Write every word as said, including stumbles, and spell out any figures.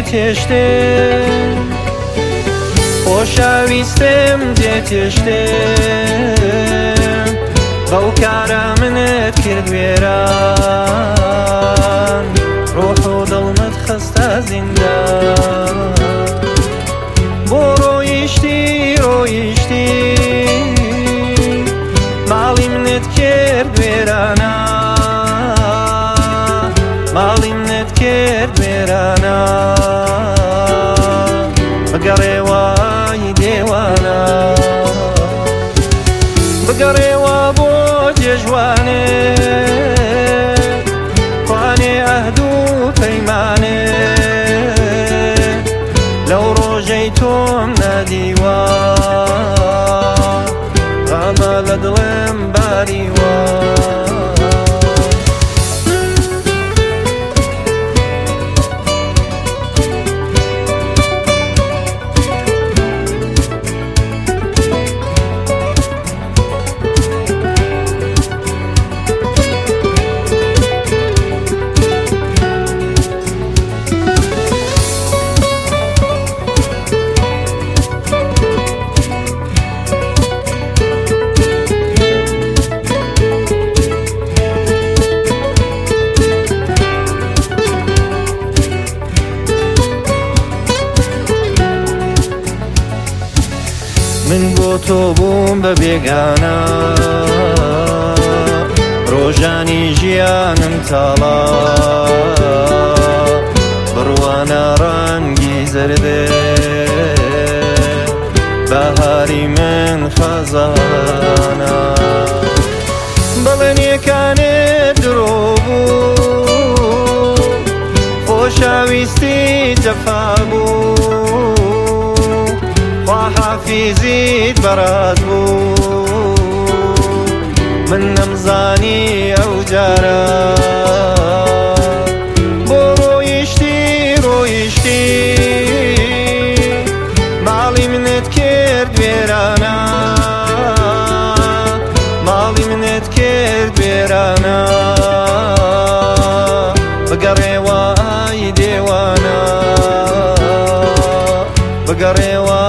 دێتێشتێن خۆشەویستم دێتێشتێن بەو کارە منت کرد وێران ڕۆح و دڵمت خستە زیندان بۆ ڕۆیشتی ڕۆیشتی ماڵی منت کرد وێرانە ماڵی منت کرد وێرانە بگەڕێوای دێوانە بگەڕێوە بۆ جێژوانێ کوانێ ئەهد و پەیمانێ لەو ڕۆژەی تۆم نادیوە غەمە لە دڵێم باریوە من بۆ تۆ بووم بە بێگانە ڕۆژانی ژیانم تاڵا بڕوانە ڕەنگی زەردێ بەهاری من خەزانە بەڵێنیەکانت درۆ بوو خۆشەویستی جەفا بوو حافیزیت بەرات بوو من نەمزانی ئەو جارە بۆ ڕۆیشتی ڕۆیشتی ماڵی منت کرد وێرانە ماڵی منت کرد وێرانە بگەڕێوای دێوانە بگەڕێوە